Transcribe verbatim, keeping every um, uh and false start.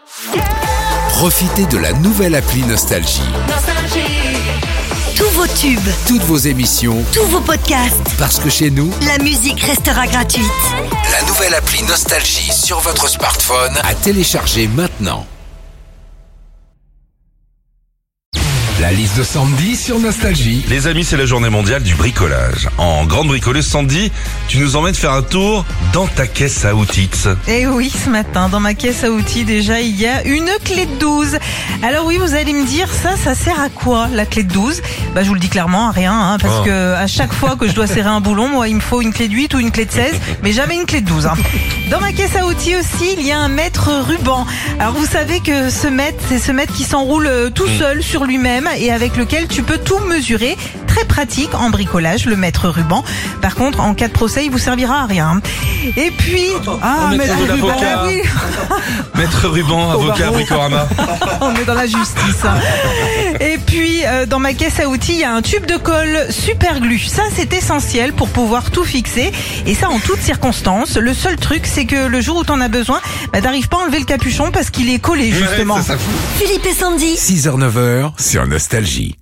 Profitez de la nouvelle appli Nostalgie. Tous vos tubes, Toutes vos émissions, tous vos podcasts, parce que chez nous, la musique restera gratuite. la nouvelle appli Nostalgie sur votre smartphone à télécharger maintenant. La liste de Sandy sur Nostalgie. Les amis, c'est la journée mondiale du bricolage. En grande bricoleuse, Sandy, tu nous emmènes faire un tour dans ta caisse à outils. Et oui, ce matin, dans ma caisse à outils, déjà, il y a une clé de douze. Alors oui, vous allez me dire, ça, ça sert à quoi, la clé de douze? Bah, je vous le dis clairement, à rien, hein, parce Oh. que à chaque fois que je dois serrer un boulon, moi, il me faut une clé de huit ou une clé de seize, mais jamais une clé de douze. Hein. Dans ma caisse à outils aussi, il y a un mètre ruban. Alors vous savez que ce mètre, c'est ce mètre qui s'enroule euh, tout seul sur lui-même et avec lequel tu peux tout mesurer. Très pratique en bricolage, le mètre ruban. Par contre, en cas de procès, il vous servira à rien. Et puis, ah, maître de ruban, l'avocat. oui. Maître ruban, avocat, bricorama. On est dans la justice. Et puis, euh, dans ma caisse à outils, il y a un tube de colle super glu. Ça, c'est essentiel pour pouvoir tout fixer. Et ça, en toutes circonstances. Le seul truc, c'est que le jour où t'en as besoin, bah, t'arrives pas à enlever le capuchon parce qu'il est collé, justement. Ouais, ça, ça fout. Philippe et Sandy. six heures neuf heures sur Nostalgie.